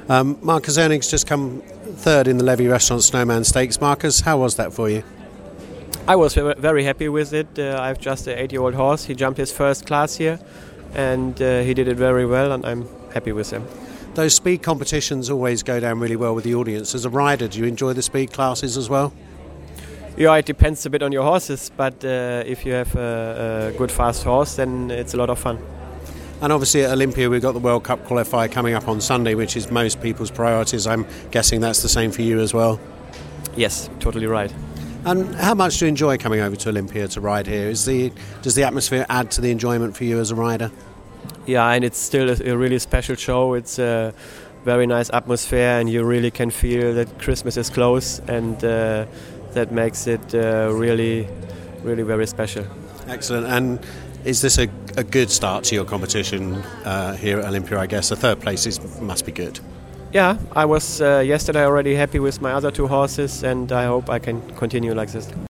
Marcus Oenig's just come third in the Levy Restaurant Snowman Stakes. Marcus, how was that for you? I was very happy with it. I have just an 8-year-old horse. He jumped his first class here, and he did it very well, and I'm happy with him. Those speed competitions always go down really well with the audience. As a rider, do you enjoy the speed classes as well? Yeah, it depends a bit on your horses, but if you have a good fast horse, then it's a lot of fun. And obviously at Olympia we've got the World Cup qualifier coming up on Sunday, which is most people's priorities. I'm guessing that's the same for you as well. Yes, totally right. And how much do you enjoy coming over to Olympia to ride here? Does the atmosphere add to the enjoyment for you as a rider? Yeah, and it's still a really special show. It's a very nice atmosphere, and you really can feel that Christmas is close, and that makes it really, really very special. Excellent. And is this a good start to your competition here at Olympia, I guess? The third place must be good. Yeah, I was yesterday already happy with my other two horses, and I hope I can continue like this.